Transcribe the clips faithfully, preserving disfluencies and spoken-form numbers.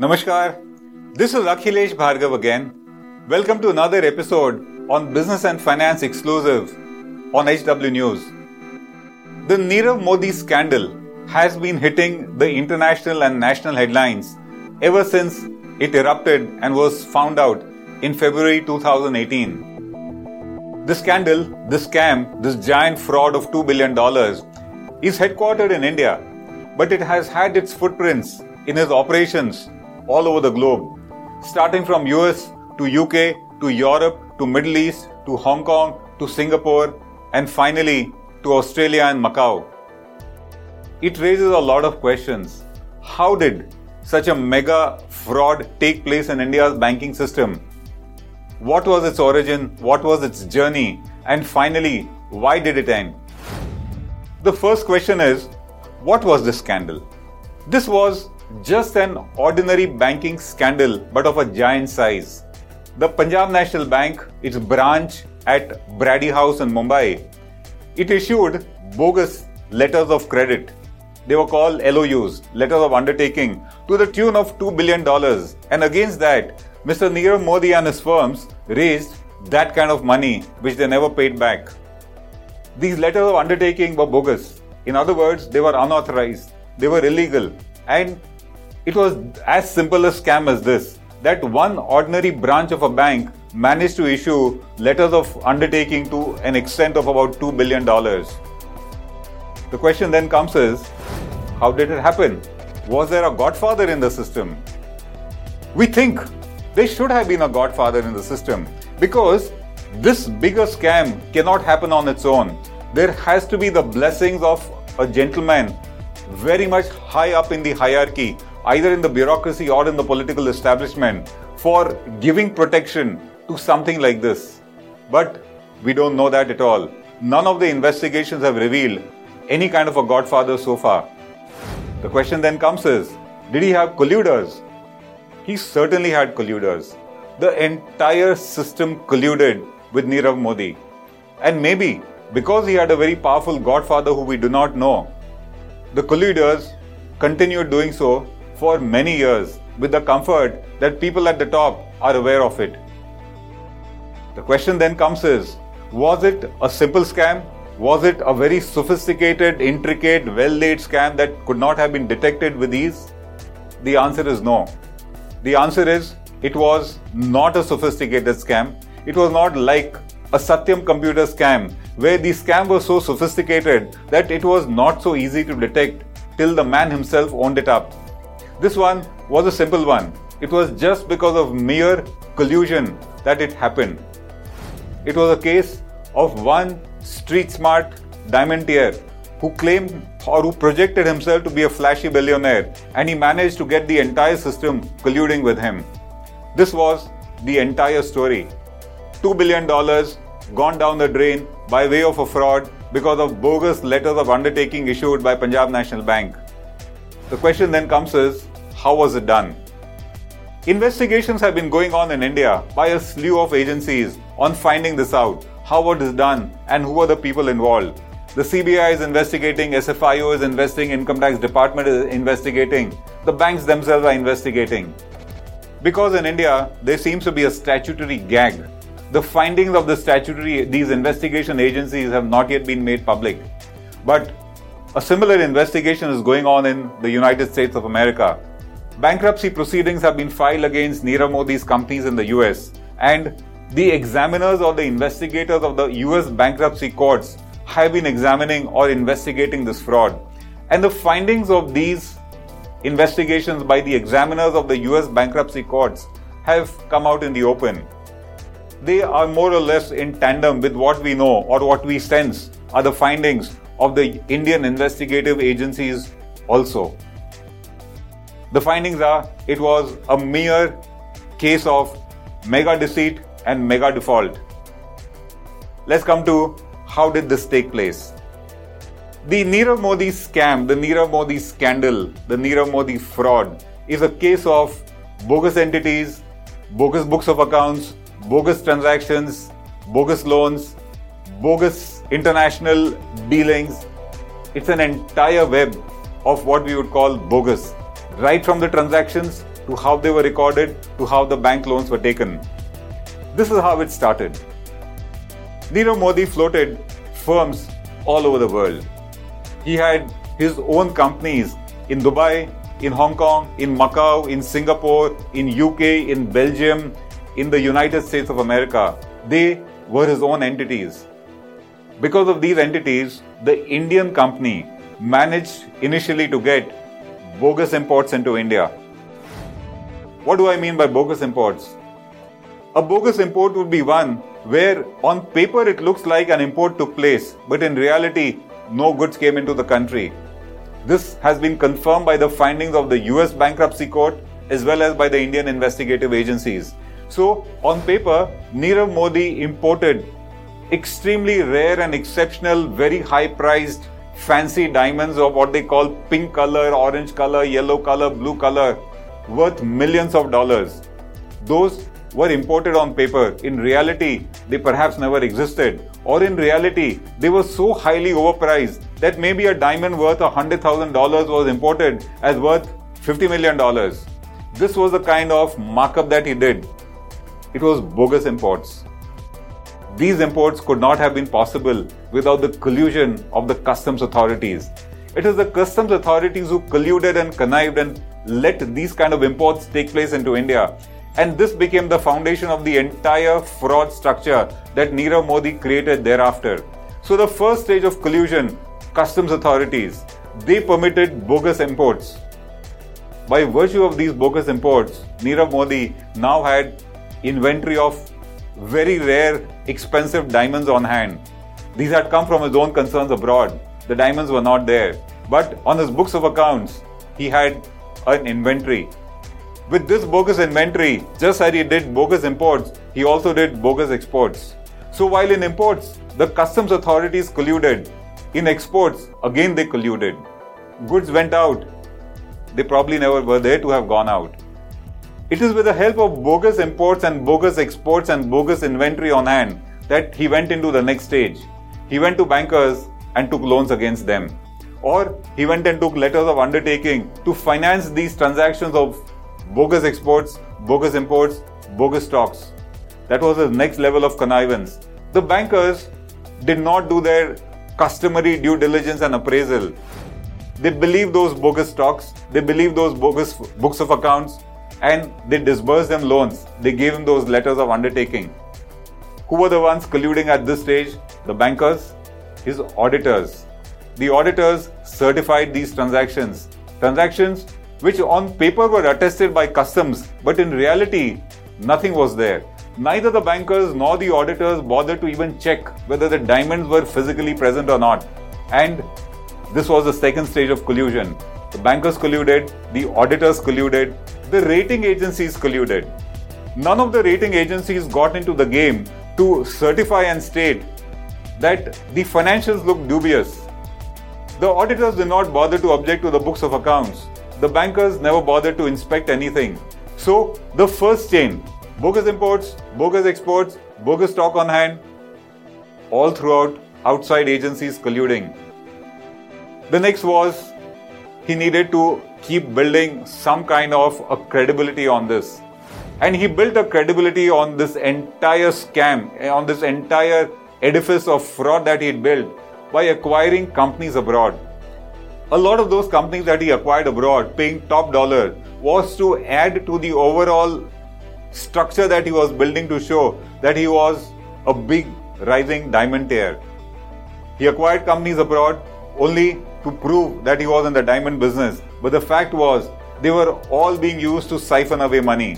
Namaskar, this is Akhilesh Bhargav again. Welcome to another episode on Business and Finance Exclusive on H W News. The Nirav Modi scandal has been hitting the international and national headlines ever since it erupted and was found out in February two thousand eighteen. The scandal, the scam, this giant fraud of two billion dollars is headquartered in India, but it has had its footprints in its operations all over the globe, starting from U S to U K to Europe to Middle East to Hong Kong to Singapore and finally to Australia and Macau. It raises a lot of questions. How did such a mega fraud take place in India's banking system? What was its origin? What was its journey? And finally, why did it end? The first question is, what was this scandal? This was just an ordinary banking scandal, but of a giant size. The Punjab National Bank, its branch at Brady House in Mumbai, it issued bogus letters of credit. They were called L O Us, letters of undertaking, to the tune of two billion dollars. And against that, Mister Nirav Modi and his firms raised that kind of money, which they never paid back. These letters of undertaking were bogus. In other words, they were unauthorized. They were illegal. And it was as simple a scam as this, that one ordinary branch of a bank managed to issue letters of undertaking to an extent of about two billion dollars. The question then comes is, how did it happen? Was there a godfather in the system? We think there should have been a godfather in the system, because this bigger scam cannot happen on its own. There has to be the blessings of a gentleman very much high up in the hierarchy, either in the bureaucracy or in the political establishment, for giving protection to something like this. But we don't know that at all. None of the investigations have revealed any kind of a godfather so far. The question then comes is, did he have colluders? He certainly had colluders. The entire system colluded with Nirav Modi. And maybe because he had a very powerful godfather who we do not know, the colluders continued doing so for many years with the comfort that people at the top are aware of it. The question then comes is, was it a simple scam? Was it a very sophisticated, intricate, well-laid scam that could not have been detected with ease? The answer is no. The answer is, it was not a sophisticated scam. It was not like a Satyam computer scam, where the scam was so sophisticated that it was not so easy to detect till the man himself owned it up. This one was a simple one. It was just because of mere collusion that it happened. It was a case of one street smart diamantier who claimed or who projected himself to be a flashy billionaire, and he managed to get the entire system colluding with him. This was the entire story. Two billion dollars gone down the drain by way of a fraud because of bogus letters of undertaking issued by Punjab National Bank. The question then comes is, how was it done? Investigations have been going on in India by a slew of agencies on finding this out. How was it done and who are the people involved? The C B I is investigating, S F I O is investigating, Income Tax Department is investigating, the banks themselves are investigating. Because in India, there seems to be a statutory gag. The findings of the statutory, these investigation agencies have not yet been made public. But a similar investigation is going on in the United States of America. Bankruptcy proceedings have been filed against Nirav Modi's companies in the U S, and the examiners or the investigators of the U S bankruptcy courts have been examining or investigating this fraud. And the findings of these investigations by the examiners of the U S bankruptcy courts have come out in the open. They are more or less in tandem with what we know or what we sense are the findings of the Indian investigative agencies also. The findings are, it was a mere case of mega deceit and mega default. Let's come to how did this take place. The Nirav Modi scam, the Nirav Modi scandal, the Nirav Modi fraud is a case of bogus entities, bogus books of accounts, bogus transactions, bogus loans, bogus international dealings. It's an entire web of what we would call bogus. Right from the transactions to how they were recorded, to how the bank loans were taken. This is how it started. Nirav Modi floated firms all over the world. He had his own companies in Dubai, in Hong Kong, in Macau, in Singapore, in U K, in Belgium, in the United States of America. They were his own entities. Because of these entities, the Indian company managed initially to get bogus imports into India. What do I mean by bogus imports? A bogus import would be one where on paper it looks like an import took place, but in reality, no goods came into the country. This has been confirmed by the findings of the U S bankruptcy court as well as by the Indian investigative agencies. So, on paper, Nirav Modi imported extremely rare and exceptional, very high-priced, fancy diamonds of what they call pink color, orange color, yellow color, blue color, worth millions of dollars. Those were imported on paper. In reality, they perhaps never existed. Or in reality, they were so highly overpriced that maybe a diamond worth one hundred thousand dollars was imported as worth fifty million dollars. This was the kind of markup that he did. It was bogus imports. These imports could not have been possible without the collusion of the customs authorities. It is the customs authorities who colluded and connived and let these kind of imports take place into India. And this became the foundation of the entire fraud structure that Nirav Modi created thereafter. So the first stage of collusion, customs authorities, they permitted bogus imports. By virtue of these bogus imports, Nirav Modi now had inventory of very rare, expensive diamonds on hand. These had come from his own concerns abroad. The diamonds were not there. But on his books of accounts, he had an inventory. With this bogus inventory, just as he did bogus imports, he also did bogus exports. So while in imports, the customs authorities colluded. In exports, again they colluded. Goods went out. They probably never were there to have gone out. It is with the help of bogus imports and bogus exports and bogus inventory on hand that he went into the next stage. He went to bankers and took loans against them. Or he went and took letters of undertaking to finance these transactions of bogus exports, bogus imports, bogus stocks. That was the next level of connivance. The bankers did not do their customary due diligence and appraisal. They believed those bogus stocks, they believed those bogus books of accounts, and they disbursed them loans. They gave him those letters of undertaking. Who were the ones colluding at this stage? The bankers, his auditors. The auditors certified these transactions. Transactions which on paper were attested by customs, but in reality, nothing was there. Neither the bankers nor the auditors bothered to even check whether the diamonds were physically present or not. And this was the second stage of collusion. The bankers colluded, the auditors colluded, the rating agencies colluded. None of the rating agencies got into the game to certify and state that the financials look dubious. The auditors did not bother to object to the books of accounts. The bankers never bothered to inspect anything. So, the first chain, bogus imports, bogus exports, bogus stock on hand, all throughout outside agencies colluding. The next was he needed to keep building some kind of a credibility on this. And he built a credibility on this entire scam, on this entire edifice of fraud that he had built by acquiring companies abroad. A lot of those companies that he acquired abroad, paying top dollar, was to add to the overall structure that he was building to show that he was a big rising diamandaire. He acquired companies abroad only to prove that he was in the diamond business. But the fact was, they were all being used to siphon away money.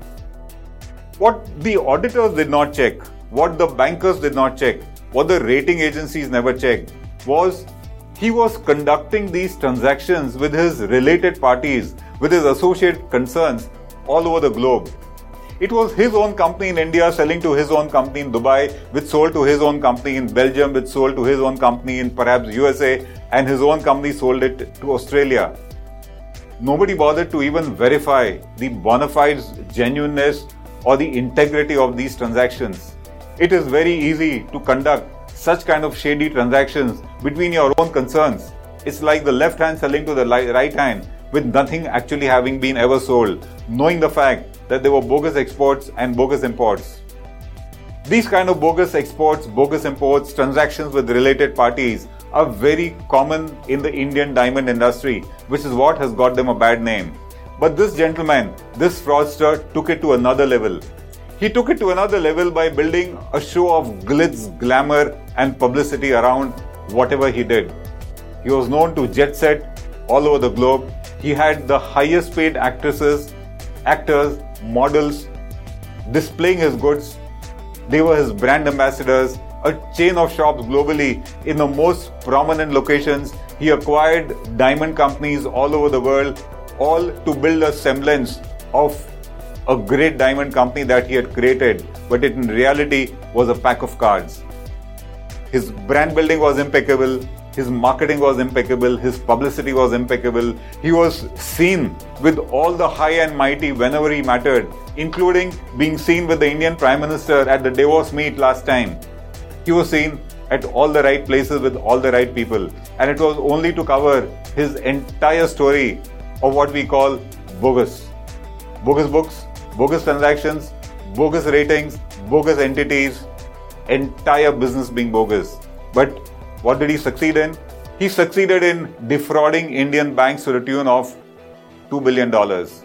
What the auditors did not check, what the bankers did not check, what the rating agencies never checked, was he was conducting these transactions with his related parties, with his associate concerns all over the globe. It was his own company in India selling to his own company in Dubai, which sold to his own company in Belgium, which sold to his own company in perhaps U S A, and his own company sold it to Australia. Nobody bothered to even verify the bona fides, genuineness, or the integrity of these transactions. It is very easy to conduct such kind of shady transactions between your own concerns. It's like the left hand selling to the right hand, with nothing actually having been ever sold, knowing the fact that there were bogus exports and bogus imports. These kind of bogus exports, bogus imports, transactions with related parties are very common in the Indian diamond industry, which is what has got them a bad name. But this gentleman, this fraudster, took it to another level. He took it to another level by building a show of glitz, glamour and publicity around whatever he did. He was known to jet set all over the globe. He had the highest paid actresses, actors, models displaying his goods. They were his brand ambassadors, a chain of shops globally in the most prominent locations. He acquired diamond companies all over the world, all to build a semblance of a great diamond company that he had created, but it in reality was a pack of cards. His brand building was impeccable, his marketing was impeccable, his publicity was impeccable. He was seen with all the high and mighty whenever he mattered, including being seen with the Indian Prime Minister at the Davos meet last time. He was seen at all the right places with all the right people, and it was only to cover his entire story of what we call bogus. Bogus books, bogus transactions, bogus ratings, bogus entities, entire business being bogus. But what did he succeed in? He succeeded in defrauding Indian banks to the tune of two billion dollars.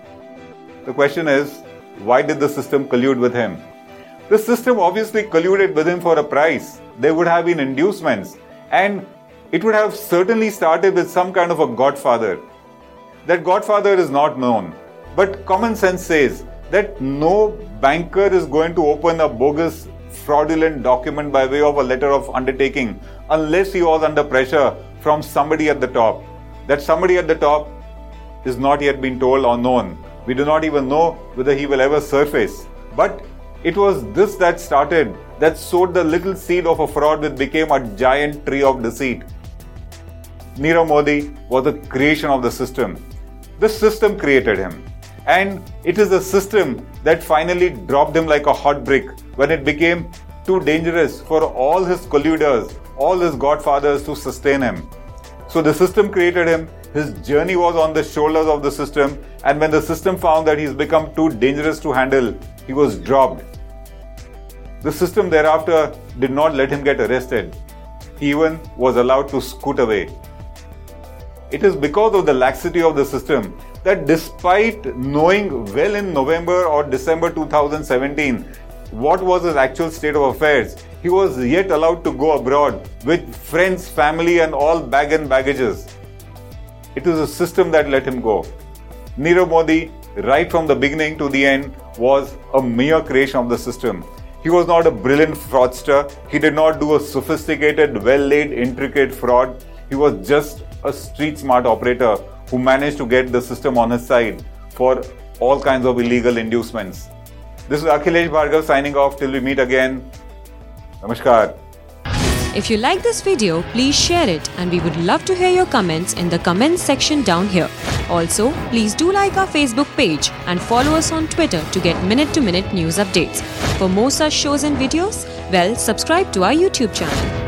The question is, why did the system collude with him? The system obviously colluded with him for a price. There would have been inducements, and it would have certainly started with some kind of a godfather. That godfather is not known, but common sense says that no banker is going to open a bogus, fraudulent document by way of a letter of undertaking unless he was under pressure from somebody at the top. That somebody at the top is not yet been told or known. We do not even know whether he will ever surface. But it was this that started, that sowed the little seed of a fraud which became a giant tree of deceit. Nirav Modi was a creation of the system. The system created him. And it is the system that finally dropped him like a hot brick when it became too dangerous for all his colluders, all his godfathers to sustain him. So the system created him. His journey was on the shoulders of the system, and when the system found that he's become too dangerous to handle, he was dropped. The system thereafter did not let him get arrested. He even was allowed to scoot away. It is because of the laxity of the system that despite knowing well in November or December two thousand seventeen what was his actual state of affairs, he was yet allowed to go abroad with friends, family and all bag and baggages. It is a system that let him go. Nirav Modi, right from the beginning to the end, was a mere creation of the system. He was not a brilliant fraudster. He did not do a sophisticated, well-laid, intricate fraud. He was just a street-smart operator who managed to get the system on his side for all kinds of illegal inducements. This is Akhilesh Bhargav signing off till we meet again. Namaskar. If you like this video, please share it, and we would love to hear your comments in the comments section down here. Also, please do like our Facebook page and follow us on Twitter to get minute-to-minute news updates. For more such shows and videos, well, subscribe to our YouTube channel.